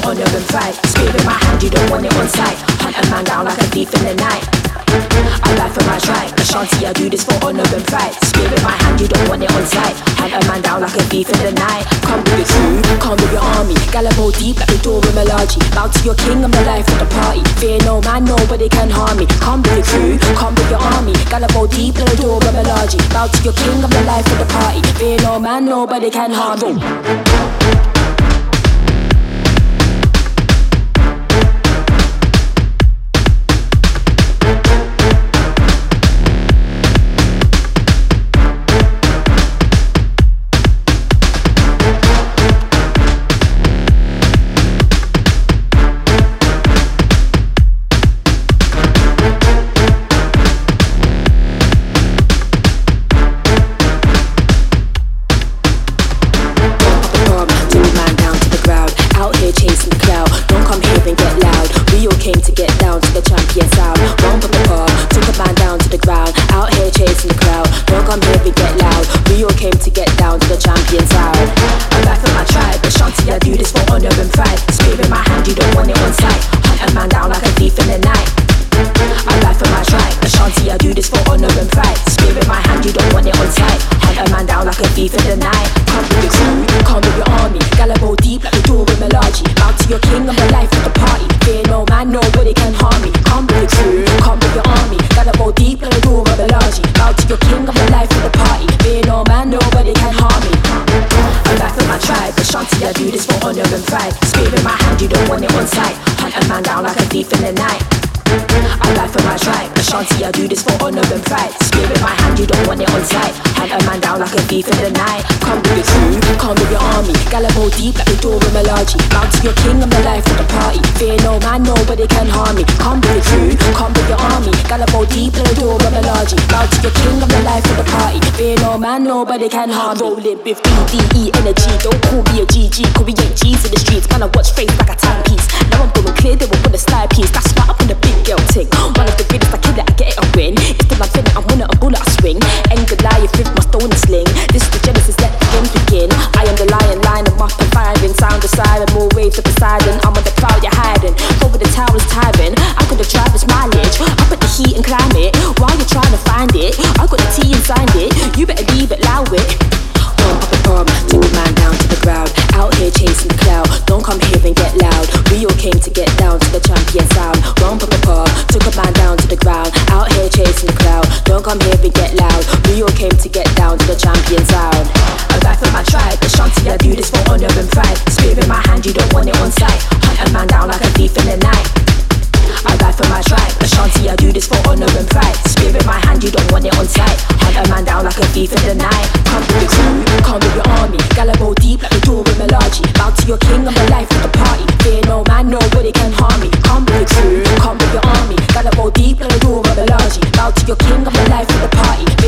honor and pride. Spear in my hand, you don't want it on sight. Hunt a man down like a thief in the night. I die for my tribe, Ashanti, I do this for honor and pride. Spear in my hand, you don't want it on sight. Hunt a man down like a thief in the night. Come with your crew, come with your army. Galabo deep like the door of Malachi. Bow to your king, I'm the life of the party. Fear no man, nobody can harm me. Come with your crew, come with your army. Galabo deep like the door of Malachi. Bow to your king, I'm the life of the party. Fear no man, nobody can harm me. I do this for honor and pride. Spear in my hand, you don't want it on sight. Hunt a man down like a thief in the night. Come with your crew, come with your army. Galabo deep like the door of Malachi. Bow to your king, I'm the life of the party. Fear no man, nobody can harm me. Come with your crew, come with your army. Galabo deep like the door of Malachi. Bow to your king, I'm the life of the party. Fear no man, nobody can harm me. Rolling with BDE energy. Don't call me a GG, call me G's in the streets. Man, I watch face like a timepiece. Now I'm going clear, they will put a style piece. That's why I'm on the big girl ting. One of the greatest, I kill it, I get it, I win. It's the man finna, I'm winner, a bullet, I swing. Ain't Goliath with my stone and sling. This is the Genesis, let the game begin. I am the lion, line them up and firing. Sound the siren, more waves of Poseidon. I'm on the cloud, you're hiding. Over the towers, tyrant. I got the driver's mileage. Up at the heat and climb it. While you're trying to find it, I got the T and signed it. You better leave it, allow it. Pop, take a man down to the ground. Out here chasing the cloud. Don't come here and get loud. We all came to get down to the champion sound. Run, pop, took a man down to the ground. Out here chasing the crowd. Don't come here and get loud. We all came to get down to the champion sound. I die for my tribe, Ashanti, I do this for honor and pride. Spear in my hand, you don't want it on sight. Hunt a man down like a thief in the night. I die for my tribe, Ashanti, I do this for honor and pride. Spear in my hand, you don't want it on sight. Hunt a man down like a thief in the night. Come with your crew, come with your army. Galabo deep like the door of Malachi. Bow to your king, I'm the life of the party. Fear no man, nobody can harm me. Come with your crew, come with your army. Galabo deep like the door of Malachi. Bow to your king, I'm the life of the party.